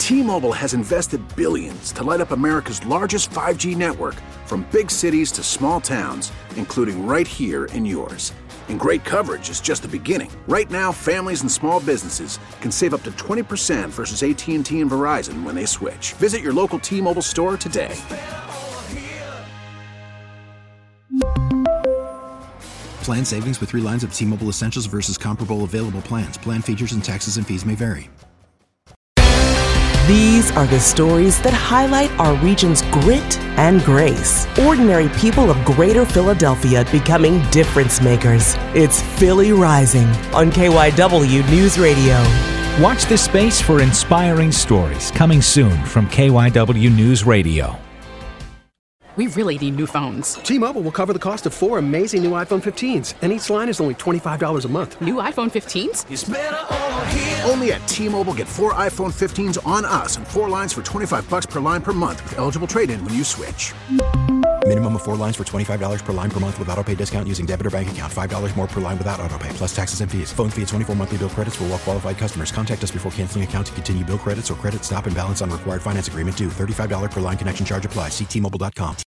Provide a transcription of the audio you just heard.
T-Mobile has invested billions to light up America's largest 5G network, from big cities to small towns, including right here in yours. And great coverage is just the beginning. Right now, families and small businesses can save up to 20% versus AT&T and Verizon when they switch. Visit your local T-Mobile store today. Plan savings with 3 lines of T-Mobile Essentials versus comparable available plans. Plan features and taxes and fees may vary. These are the stories that highlight our region's grit and grace. Ordinary people of Greater Philadelphia becoming difference makers. It's Philly Rising on KYW News Radio. Watch this space for inspiring stories coming soon from KYW News Radio. We really need new phones. T-Mobile will cover the cost of 4 amazing new iPhone 15s, and each line is only $25 a month. New iPhone 15s? It's better over here. Only at T-Mobile, get 4 iPhone 15s on us and 4 lines for $25 per line per month with eligible trade-in when you switch. Minimum of 4 lines for $25 per line per month with autopay discount using debit or bank account. $5 more per line without autopay, plus taxes and fees. Phone fee at 24 monthly bill credits for well-qualified customers. Contact us before canceling account to continue bill credits or credit stop and balance on required finance agreement due. $35 per line connection charge applies. See T-Mobile.com.